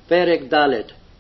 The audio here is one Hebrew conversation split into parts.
פרק ד'.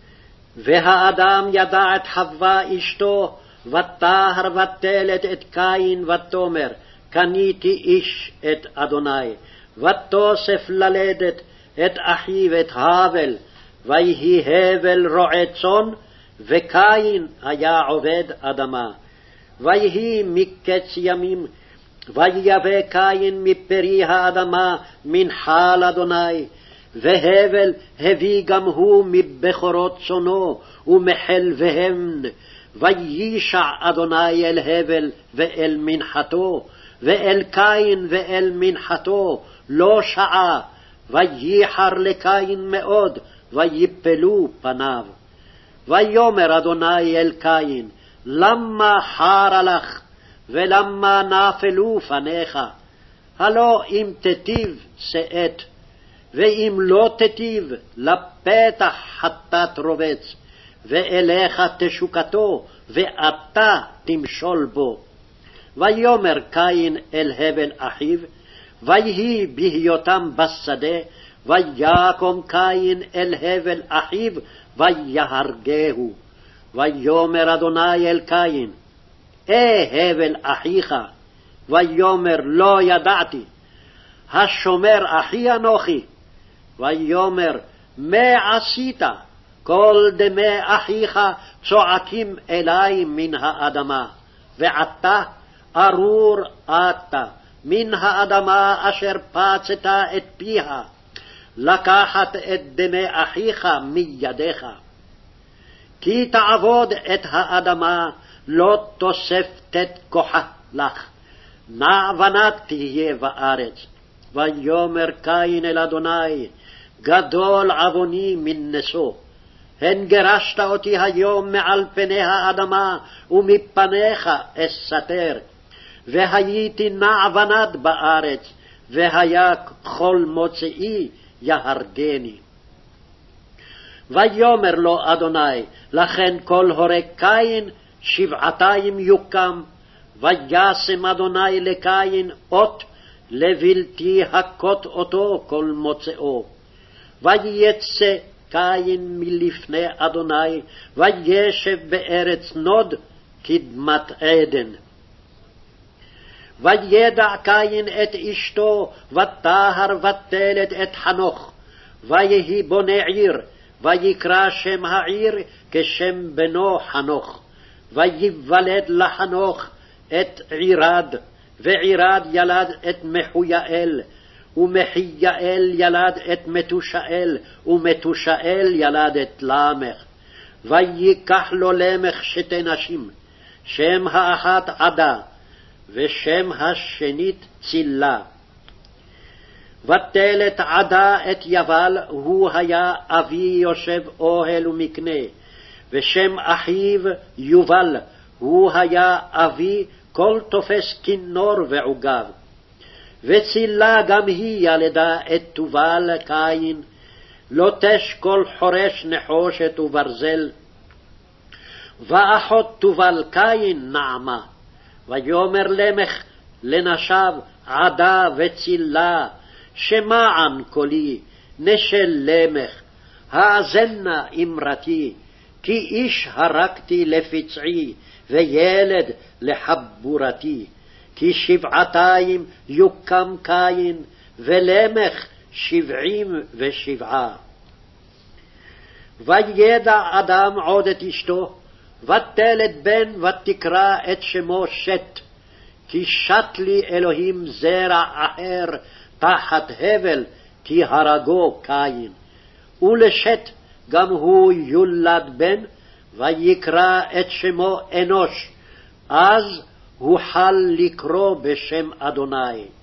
והאדם ידע את חווה אשתו, ותהר ותלת את קין ותאמר, קניתי איש את אדוני. ותוסף ללדת את אחיו את הבל, ויהי הבל רועה צאן, וקין היה עובד אדמה. ויהי מקץ ימים, ויבא קין מפרי האדמה מנחה לאדוני, והבל הביא גם הוא מבכורות צאנו ומחלביהם. וישע אדוני אל הבל ואל מנחתו, ואל קין ואל מנחתו לא שעה. וייחר לקין מאוד, ויפלו פניו. ויאמר אדוני אל קין, למה חרה לך, ולמה נפלו פניך? הלא אם תטיב שאת, ואם לא תטיב לפתח חטאת רובץ, ואליך תשוקתו, ואתה תמשול בו. ויאמר קין אל הבל אחיו, ויהי בהיותם בשדה, ויקום קין אל הבל אחיו, ויהרגהו. ויאמר אדוני אל קין, הבל אחיך? ויאמר לא ידעתי, השומר אחי אנוכי. ויאמר מה עשית? כל דמי אחיך צועקים אלי מן האדמה, ועתה ארור אתה מן האדמה אשר פצת את פיה, לקחת את דמי אחיך מידיך. כי תעבוד את האדמה, לא תוספת כוחה לך, נעבנת תהיה בארץ. ויאמר קין אל אדוני, גדול עווני מן נשוא, הן גירשת אותי היום מעל פני האדמה, ומפניך אסתר, והייתי נעבנת בארץ, והיה כל מוצאי יהרגני. ויאמר לו אדוני, לכן כל הורג קין 7 יוקם. וישם אדוני לקין אות, לבלתי הכות אותו כל מוצאו. ויצא קין מלפני אדוני, וישב בארץ נוד קדמת עדן. וידע קין את אשתו, ותהר ותלת את חנוך, ויהי בונה עיר, ויקרא שם העיר כשם בנו חנוך. ויוולד לחנוך את עירד, ועירד ילד את מחויאל, ומחייאל ילד את מתושאל, ומתושאל ילד את למך. ויקח לו למך 2 נשים, שם האחת עדה, ושם השנית צילה. ותלת עדה את יבל, הוא היה אבי יושב אוהל ומקנה, ושם אחיו יובל, הוא היה אבי כל תופס כינור ועוגב. וצילה גם היא ילדה את תובל קין, לוטש כל חורש נחושת וברזל. ואחות תובל קין נעמה. ויאמר למך לנשיו עדה וצילה, שמען קולי, נשל למך, האזנה אמרתי, כי איש הרגתי לפצעי, וילד לחבורתי. כי 7 יוקם קין, ולמך 77. וידע אדם עוד את אשתו, ותלת בן, ותקרא את שמו שת. כי שת לי אלוהים זרע אחר תחת הבל, כי הרגו קין. ולשת גם הוא יולד בן, ויקרא את שמו אנוש, אז הוחל לקרוא בשם אדוני.